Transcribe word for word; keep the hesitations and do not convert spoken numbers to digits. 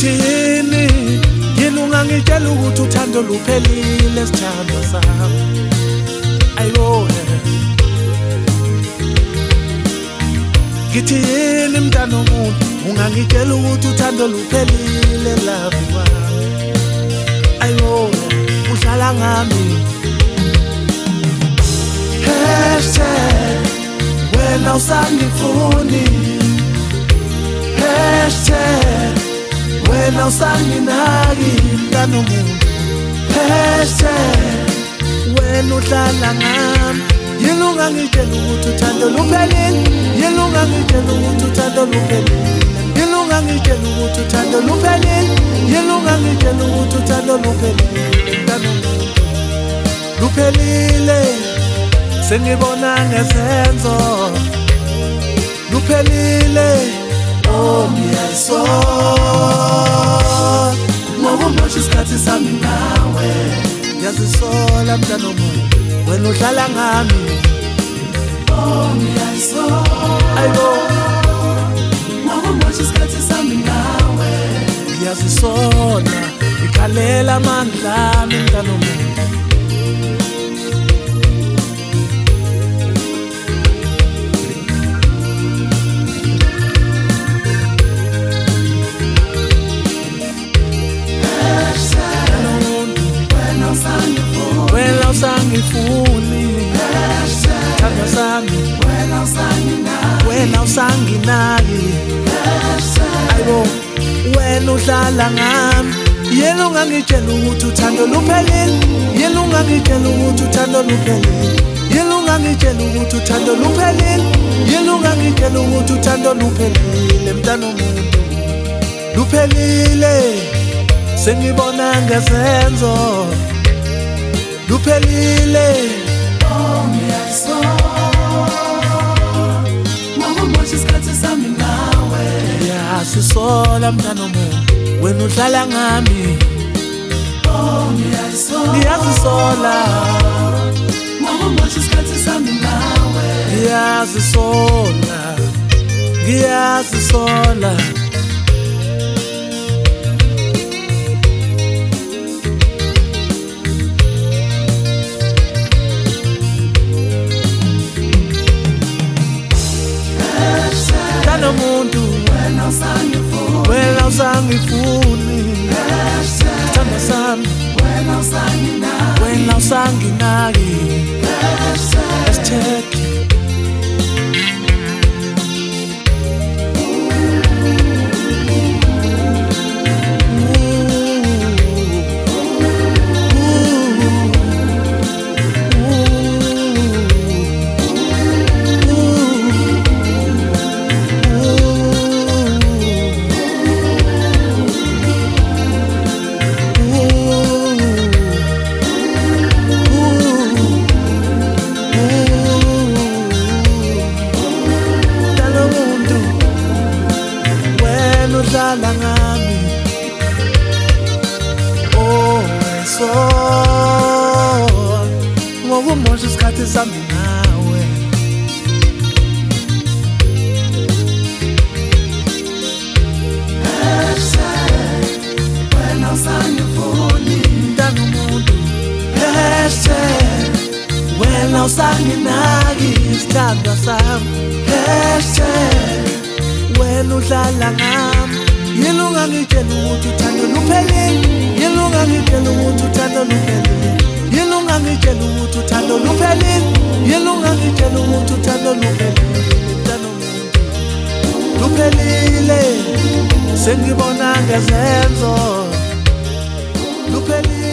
ngithini yini ungangitshela ukuthi uthando luphelile sithando sami ayibone ngithini mntana womuntu ungangitshela ukuthi uthando luphelile love wami ayibone uhlala ngami hashtag wena usangifuni hashtag wena usanginaki mntana womuntu hashtag wena uhlala ngami yini ungangitshela ukuthi uthando luphelile yini ungangitshela ukuthi uthando luphelile yini ungangitshela ukuthi uthando luphelile yini ungangitshela ukuthi uthando luphelile mntana womuntu luphelile sengibona ngesenzo luphelile oh ngiyazisola ngoba manje isikhathi sami nawe ngiyazisola mntana womuntu wena uhlala ngami oh ngiyazisola ayo ngoba manje isikhathi sami nawe ngiyazisola ikhalela amandla ami mntana womuntu wena usangifuni thando sami wena usanginaki wena usanginaki ayibo wena uhlala ngami yini ungangitshela ukuthi uthando luphelile yini ungangitshela ukuthi uthando luphelile yini ungangitshela ukuthi uthando luphelile yini ungangitshela ukuthi uthando luphelile mntana womuntu luphelile sengibona ngesenzo luphelile oh ngiyazisola ngoba manje isikhathi sami nawe ngiyazisola mntana womuntu wena uhlala ngami oh ngiyazisola ngiyazisola ngoba manje isikhathi sami nawe ngiyazisola ngiyazisola umuntu wena usangifuni wena usangifuni thando sami wena usanginaki wena usanginaki hashtag uhlala ngami oh so ngoba manje isikhathi sami nawe hashtag wena usangifuni mntana womuntu hashtag wena usanginaki isithando sami hashtag wena uhlala ngami yini ungangitshela ukuthi uthando luphelile yini ungangitshela ukuthi uthando luphelile yini ungangitshela ukuthi uthando luphelile yini ungangitshela ukuthi uthando luphelile mntana womuntu luphelile sengibona ngesenzo luphelile